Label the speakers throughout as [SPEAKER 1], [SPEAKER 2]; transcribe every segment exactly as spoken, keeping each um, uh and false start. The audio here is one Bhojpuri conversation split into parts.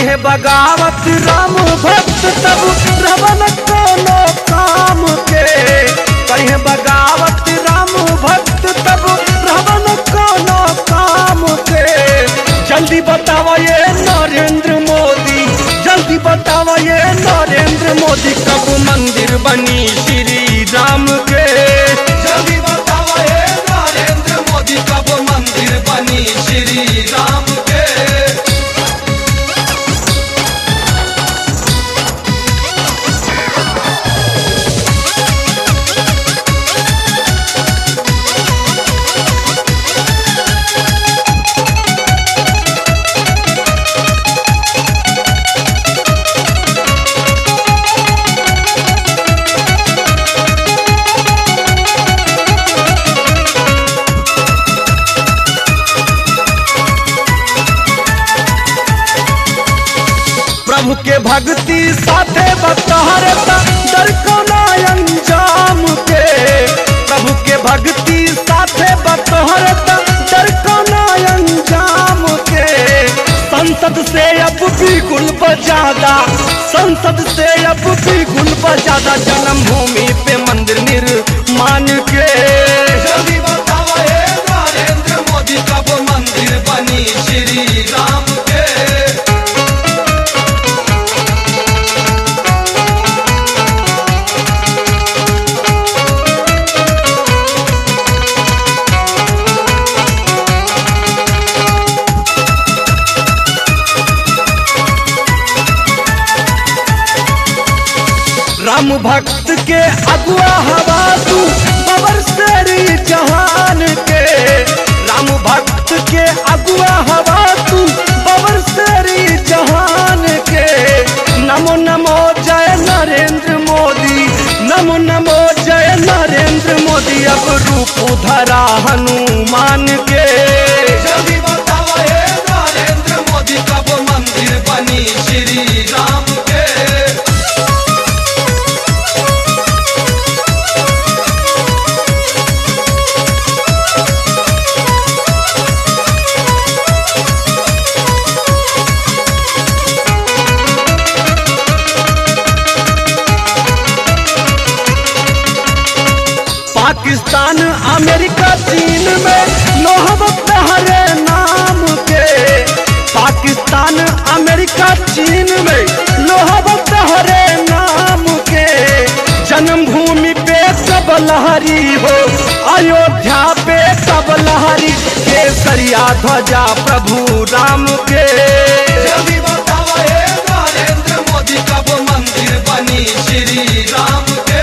[SPEAKER 1] करिहे बगावत राम भक्त तब रहबन कोनो काम के। करिहे बगावत राम भक्त तब रहबन कोनो काम के। जल्दी बतावा ये नरेंद्र मोदी, जल्दी बतावा ये नरेंद्र मोदी कब मंदिर बनी श्री राम के। जल्दी बतावा ये नरेंद्र मोदी कब मंदिर बनी श्री राम के। प्रभु के भक्ति साथे बतहरता डर कोना अंजाम के। प्रभु के भक्ति साथे बतहरता डर कोना अंजाम के। संसद से अब भी गुल बजादा, संसद से अब भी गुल बजादा जन्मभूमि पे मंदिर निर्माण के। जल्दी बताओ ये नरेंद्र मोदी कब मंदिर बनी श्री राम के। राम भक्त के अगुआ हवा तू बाबर शेरी जहान के। राम भक्त के अगुआ हवा तू बाबर शेरी जहान के। नमो नमो जय नरेंद्र मोदी, नमो नमो जय नरेंद्र मोदी अब रूप धरा हनुमान के। जल्दी बताओ ये नरेंद्र मोदी कब मंदिर बनी श्री राम के। पाकिस्तान अमेरिका चीन में लोहबत हरे नाम के। पाकिस्तान अमेरिका चीन में लोहबत हरे नाम के। जन्मभूमि पे सब लहरी हो, अयोध्या पे सब लहरी, केसरिया ध्वजा प्रभु राम के। जल्दी बताओ ये नरेंद्र मोदी कब मंदिर बनी श्री राम के।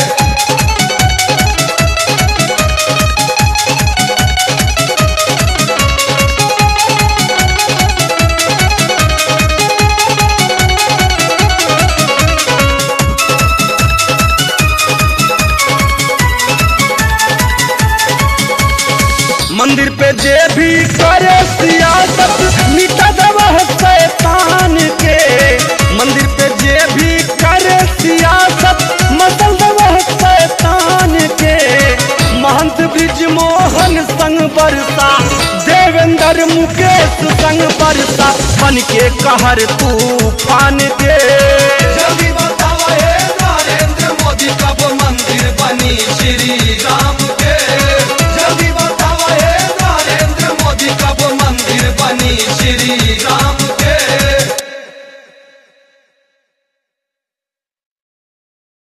[SPEAKER 1] मंदिर पे जे भी करे सियासत मिटा देवा शैतान के। मंदिर पे जे भी करे सियासत मसल देवा शैतान के। महंत ब्रिज मोहन संग बरसा, देवेंद्र मुकेश संग बरसा बन के कहर तूफान के। जल्दी बताओ ये नरेंद्र मोदी कब मंदिर बनी श्री